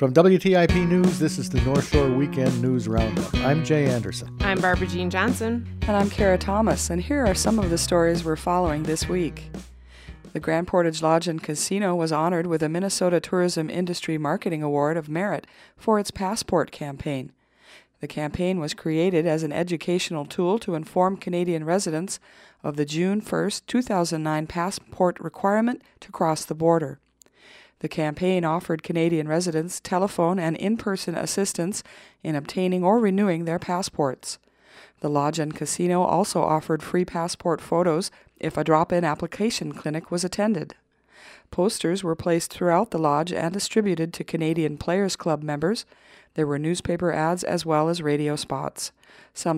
From WTIP News, this is the North Shore Weekend News Roundup. I'm Jay Anderson. I'm Barbara Jean Johnson. And I'm Kara Thomas, and here are some of the stories we're following this week. The Grand Portage Lodge and Casino was honored with a Minnesota Tourism Industry Marketing Award of Merit for its Passport campaign. The campaign was created as an educational tool to inform Canadian residents of the June 1, 2009 passport requirement to cross the border. The campaign offered Canadian residents telephone and in-person assistance in obtaining or renewing their passports. The Lodge and Casino also offered free passport photos if a drop-in application clinic was attended. Posters were placed throughout the lodge and distributed to Canadian Players Club members. There were newspaper ads as well as radio spots. Some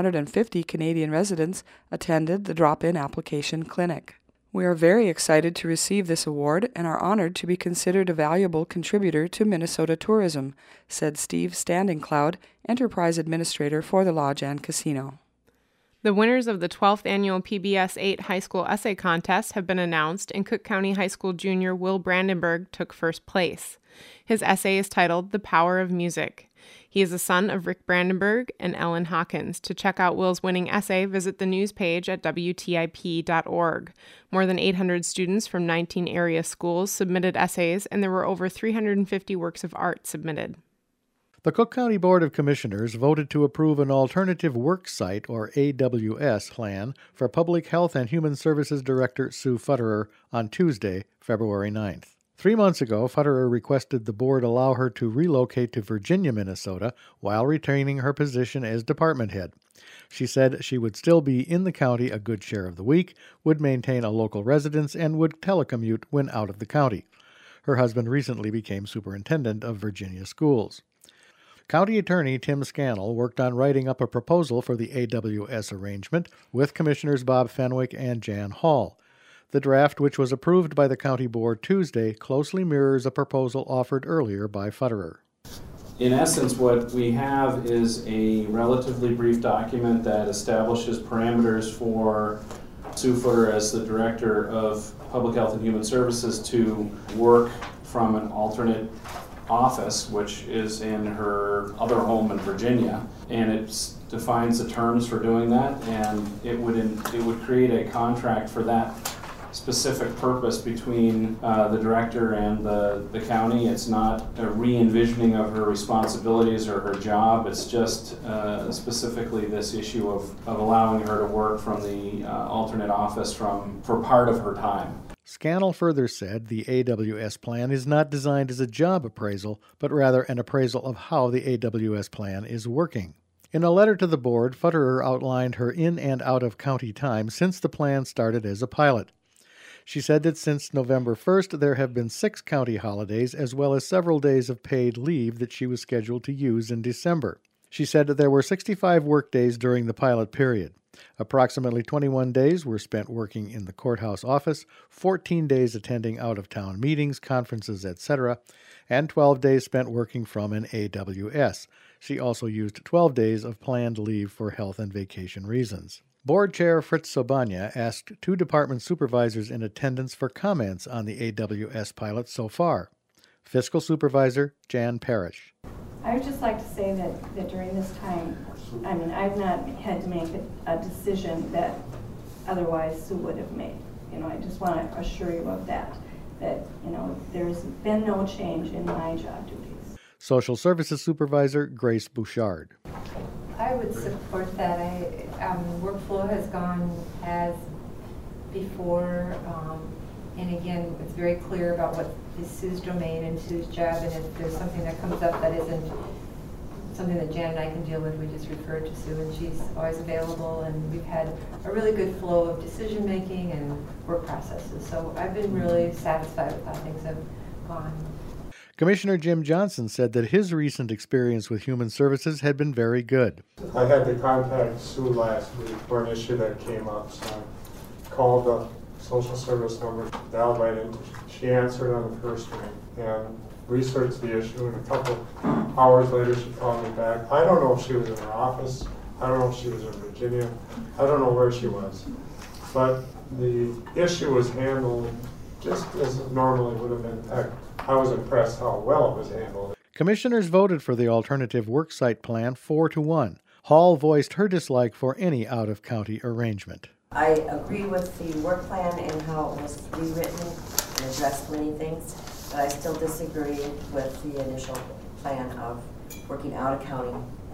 750 Canadian residents attended the drop-in application clinic. We are very excited to receive this award and are honored to be considered a valuable contributor to Minnesota tourism, said Steve Standingcloud, Enterprise Administrator for the Lodge and Casino. The winners of the 12th annual PBS 8 High School Essay Contest have been announced, and Cook County High School junior Will Brandenburg took first place. His essay is titled The Power of Music. He is the son of Rick Brandenburg and Ellen Hawkins. To check out Will's winning essay, visit the news page at WTIP.org. More than 800 students from 19 area schools submitted essays, and there were over 350 works of art submitted. The Cook County Board of Commissioners voted to approve an alternative work site, or AWS, plan for Public Health and Human Services Director Sue Futterer on Tuesday, February 9th. 3 months ago, Futterer requested the board allow her to relocate to Virginia, Minnesota, while retaining her position as department head. She said she would still be in the county a good share of the week, would maintain a local residence, and would telecommute when out of the county. Her husband recently became superintendent of Virginia schools. County Attorney Tim Scannell worked on writing up a proposal for the AWS arrangement with Commissioners Bob Fenwick and Jan Hall. The draft, which was approved by the County Board Tuesday, closely mirrors a proposal offered earlier by Futterer. In essence, what we have is a relatively brief document that establishes parameters for Sue Futterer as the Director of Public Health and Human Services to work from an alternate office, which is in her other home in Virginia, and it defines the terms for doing that, and it would create a contract for that specific purpose between the director and the county. It's not a re-envisioning of her responsibilities or her job. It's just specifically this issue of allowing her to work from the alternate office for part of her time. Scannell further said the AWS plan is not designed as a job appraisal, but rather an appraisal of how the AWS plan is working. In a letter to the board, Futterer outlined her in and out of county time since the plan started as a pilot. She said that since November 1st, there have been 6 county holidays as well as several days of paid leave that she was scheduled to use in December. She said that there were 65 workdays during the pilot period. Approximately 21 days were spent working in the courthouse office, 14 days attending out-of-town meetings, conferences, etc., and 12 days spent working from an AWS. She also used 12 days of planned leave for health and vacation reasons. Board Chair Fritz Sobania asked 2 department supervisors in attendance for comments on the AWS pilot so far. Fiscal Supervisor Jan Parrish. I would just like to say that during this time, I've not had to make a decision that otherwise Sue would have made. I just want to assure you of that there's been no change in my job duties. Social Services Supervisor Grace Bouchard. I would support that. Workflow has gone as before, and again, it's very clear about what is Sue's domain and Sue's job, and if there's something that comes up that isn't something that Jan and I can deal with, we just refer to Sue, and she's always available, and we've had a really good flow of decision making and work processes. So I've been really satisfied with how things have gone. Commissioner Jim Johnson said that his recent experience with Human Services had been very good. I had to contact Sue last week for an issue that came up, so I called the social service number, dialed right in. She answered on the first ring and researched the issue, and a couple hours later she called me back. I don't know if she was in her office. I don't know if she was in Virginia. I don't know where she was. But the issue was handled just as it normally would have been. In fact, I was impressed how well it was handled. Commissioners voted for the alternative worksite plan 4-1. Hall voiced her dislike for any out-of-county arrangement. I agree with the work plan and how it was rewritten and addressed many things, but I still disagree with the initial plan of working out of county.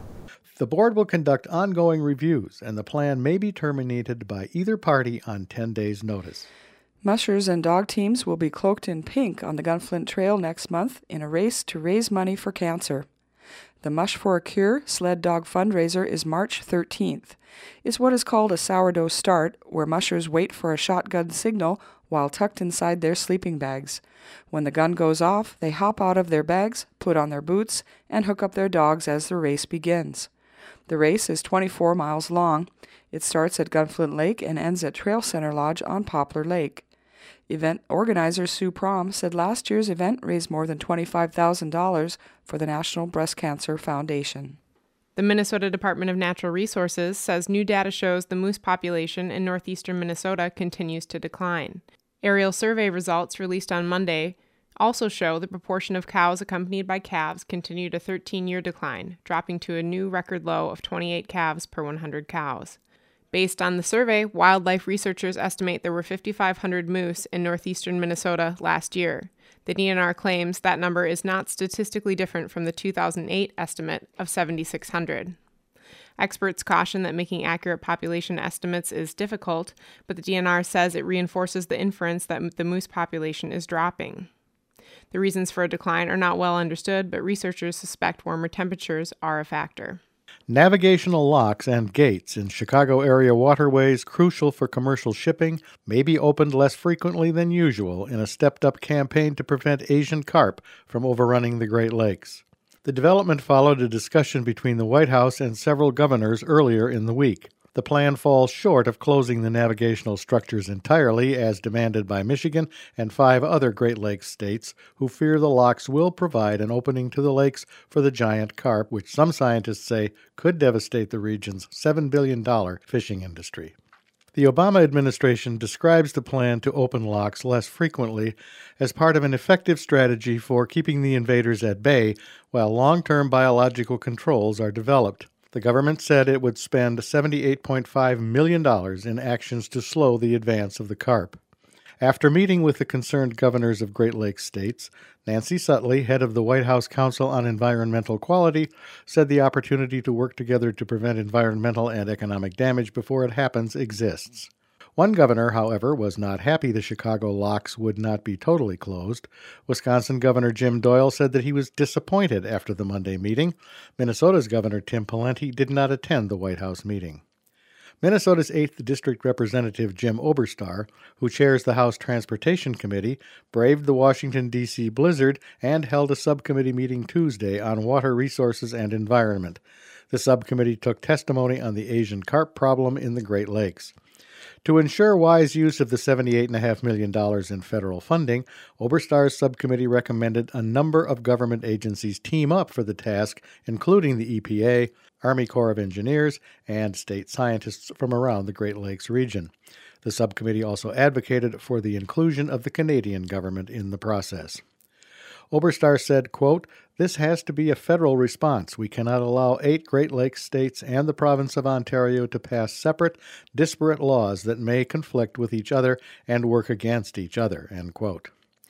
The board will conduct ongoing reviews, and the plan may be terminated by either party on 10 days' notice. Mushers and dog teams will be cloaked in pink on the Gunflint Trail next month in a race to raise money for cancer. The Mush for a Cure sled dog fundraiser is March 13th. It's what is called a sourdough start, where mushers wait for a shotgun signal while tucked inside their sleeping bags. When the gun goes off, they hop out of their bags, put on their boots, and hook up their dogs as the race begins. The race is 24 miles long. It starts at Gunflint Lake and ends at Trail Center Lodge on Poplar Lake. Event organizer Sue Prom said last year's event raised more than $25,000 for the National Breast Cancer Foundation. The Minnesota Department of Natural Resources says new data shows the moose population in northeastern Minnesota continues to decline. Aerial survey results released on Monday also show the proportion of cows accompanied by calves continued a 13-year decline, dropping to a new record low of 28 calves per 100 cows. Based on the survey, wildlife researchers estimate there were 5,500 moose in northeastern Minnesota last year. The DNR claims that number is not statistically different from the 2008 estimate of 7,600. Experts caution that making accurate population estimates is difficult, but the DNR says it reinforces the inference that the moose population is dropping. The reasons for a decline are not well understood, but researchers suspect warmer temperatures are a factor. Navigational locks and gates in Chicago area waterways crucial for commercial shipping may be opened less frequently than usual in a stepped-up campaign to prevent Asian carp from overrunning the Great Lakes. The development followed a discussion between the White House and several governors earlier in the week. The plan falls short of closing the navigational structures entirely, as demanded by Michigan and 5 other Great Lakes states, who fear the locks will provide an opening to the lakes for the giant carp, which some scientists say could devastate the region's $7 billion fishing industry. The Obama administration describes the plan to open locks less frequently as part of an effective strategy for keeping the invaders at bay while long-term biological controls are developed. The government said it would spend $78.5 million in actions to slow the advance of the carp. After meeting with the concerned governors of Great Lakes states, Nancy Sutley, head of the White House Council on Environmental Quality, said the opportunity to work together to prevent environmental and economic damage before it happens exists. One governor, however, was not happy the Chicago locks would not be totally closed. Wisconsin Governor Jim Doyle said that he was disappointed after the Monday meeting. Minnesota's Governor Tim Pawlenty did not attend the White House meeting. Minnesota's 8th District Representative Jim Oberstar, who chairs the House Transportation Committee, braved the Washington, D.C. blizzard and held a subcommittee meeting Tuesday on water resources and environment. The subcommittee took testimony on the Asian carp problem in the Great Lakes. To ensure wise use of the $78.5 million in federal funding, Oberstar's subcommittee recommended a number of government agencies team up for the task, including the EPA, Army Corps of Engineers, and state scientists from around the Great Lakes region. The subcommittee also advocated for the inclusion of the Canadian government in the process. Oberstar said, quote, "This has to be a federal response. We cannot allow 8 Great Lakes states and the province of Ontario to pass separate, disparate laws that may conflict with each other and work against each other," end quote.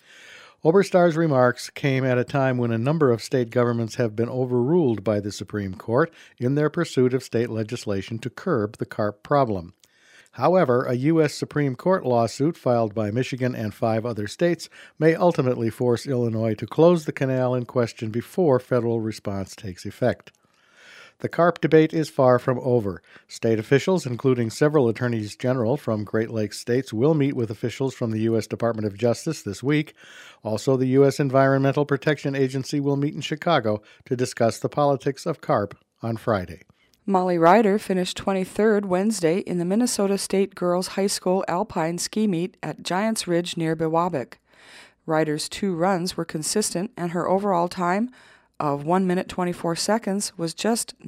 Oberstar's remarks came at a time when a number of state governments have been overruled by the Supreme Court in their pursuit of state legislation to curb the carp problem. However, a U.S. Supreme Court lawsuit filed by Michigan and 5 other states may ultimately force Illinois to close the canal in question before federal response takes effect. The carp debate is far from over. State officials, including several attorneys general from Great Lakes states, will meet with officials from the U.S. Department of Justice this week. Also, the U.S. Environmental Protection Agency will meet in Chicago to discuss the politics of carp on Friday. Molly Ryder finished 23rd Wednesday in the Minnesota State Girls High School Alpine Ski Meet at Giants Ridge near Biwabik. Ryder's 2 runs were consistent, and her overall time of 1 minute 24 seconds was just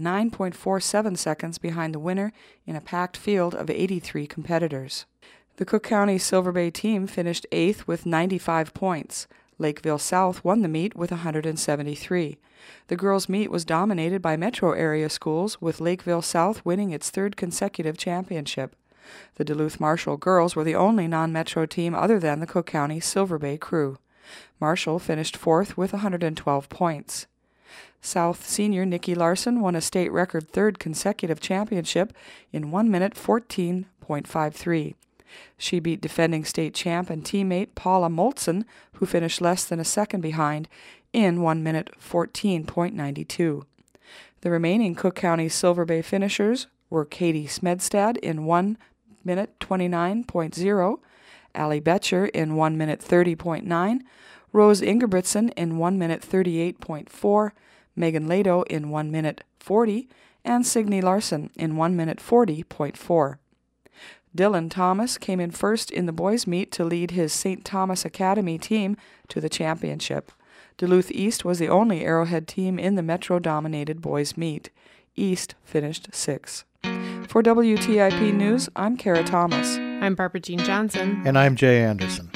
9.47 seconds behind the winner in a packed field of 83 competitors. The Cook County Silver Bay team finished 8th with 95 points. Lakeville South won the meet with 173. The girls' meet was dominated by metro area schools, with Lakeville South winning its third consecutive championship. The Duluth Marshall girls were the only non-metro team other than the Cook County Silver Bay crew. Marshall finished fourth with 112 points. South senior Nikki Larson won a state record third consecutive championship in 1 minute 14.53. She beat defending state champ and teammate Paula Moltzen, who finished less than a second behind, in 1 minute 14.92. The remaining Cook County Silver Bay finishers were Katie Smedstad in 1 minute 29.0, Allie Betcher in 1 minute 30.9, Rose Ingebrigtsen in 1 minute 38.4, Megan Lado in 1 minute 40, and Signe Larson in 1 minute 40.4. Dylan Thomas came in first in the boys' meet to lead his St. Thomas Academy team to the championship. Duluth East was the only Arrowhead team in the metro-dominated boys' meet. East finished 6th. For WTIP News, I'm Kara Thomas. I'm Barbara Jean Johnson. And I'm Jay Anderson.